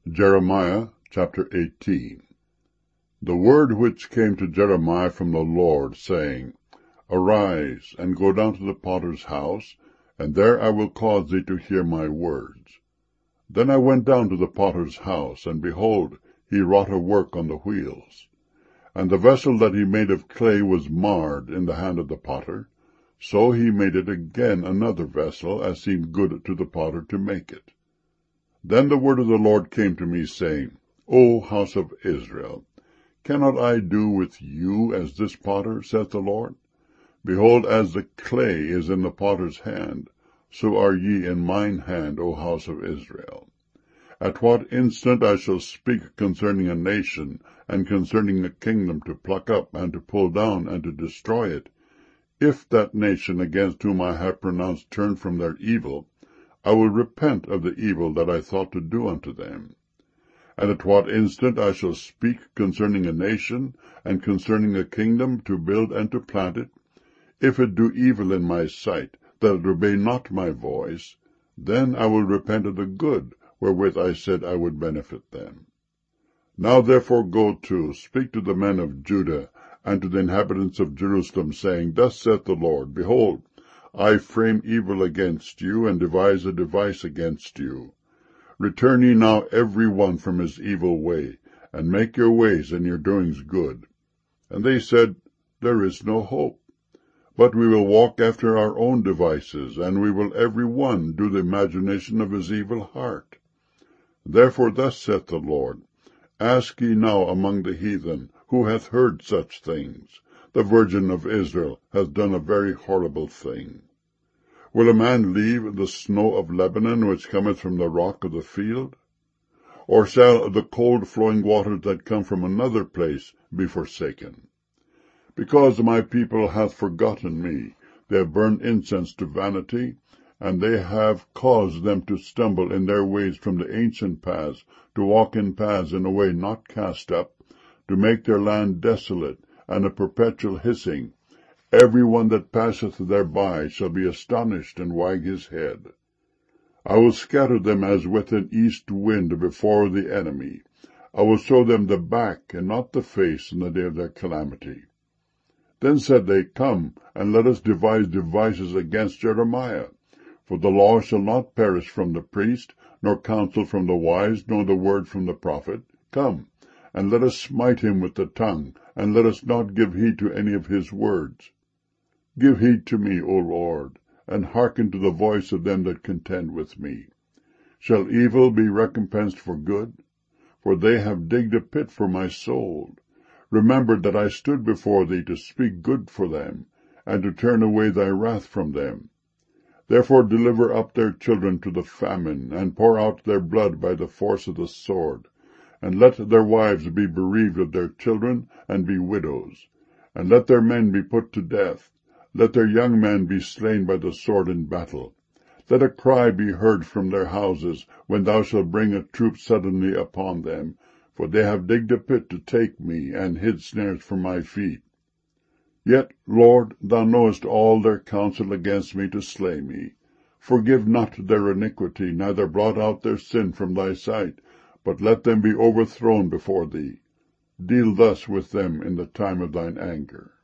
Jeremiah chapter 18. The word which came to Jeremiah from the Lord, saying, Arise, and go down to the potter's house, and there I will cause thee to hear my words. Then I went down to the potter's house, and behold, he wrought a work on the wheels. And the vessel that he made of clay was marred in the hand of the potter. So he made it again another vessel, as seemed good to the potter to make it. Then the word of the Lord came to me, saying, O house of Israel, cannot I do with you as this potter, saith the Lord? Behold, as the clay is in the potter's hand, so are ye in mine hand, O house of Israel. At what instant I shall speak concerning a nation, and concerning a kingdom, to pluck up, and to pull down, and to destroy it, if that nation against whom I have pronounced turn from their evil, I will repent of the evil that I thought to do unto them. And at what instant I shall speak concerning a nation, and concerning a kingdom, to build and to plant it, if it do evil in my sight, that it obey not my voice, then I will repent of the good wherewith I said I would benefit them. Now therefore go to, speak to the men of Judah, and to the inhabitants of Jerusalem, saying, Thus saith the Lord, Behold, I frame evil against you, and devise a device against you. Return ye now every one from his evil way, and make your ways and your doings good. And they said, There is no hope. But we will walk after our own devices, and we will every one do the imagination of his evil heart. Therefore thus saith the Lord, Ask ye now among the heathen, who hath heard such things? The Virgin of Israel hath done a very horrible thing. Will a man leave the snow of Lebanon, which cometh from the rock of the field? Or shall the cold flowing waters that come from another place be forsaken? Because my people hath forgotten me, they have burned incense to vanity, and they have caused them to stumble in their ways from the ancient paths, to walk in paths in a way not cast up, to make their land desolate, and a perpetual hissing. Every one that passeth thereby shall be astonished and wag his head. I will scatter them as with an east wind before the enemy. I will show them the back and not the face in the day of their calamity. Then said they, Come, and let us devise devices against Jeremiah. For the law shall not perish from the priest, nor counsel from the wise, nor the word from the prophet. Come, and let us smite him with the tongue, and let us not give heed to any of his words. Give heed to me, O Lord, and hearken to the voice of them that contend with me. Shall evil be recompensed for good? For they have digged a pit for my soul. Remember that I stood before thee to speak good for them, and to turn away thy wrath from them. Therefore deliver up their children to the famine, and pour out their blood by the force of the sword. And let their wives be bereaved of their children, and be widows. And let their men be put to death. Let their young men be slain by the sword in battle. Let a cry be heard from their houses, when thou shalt bring a troop suddenly upon them. For they have digged a pit to take me, and hid snares for my feet. Yet, Lord, thou knowest all their counsel against me to slay me. Forgive not their iniquity, neither blot out their sin from thy sight, but let them be overthrown before thee. Deal thus with them in the time of thine anger.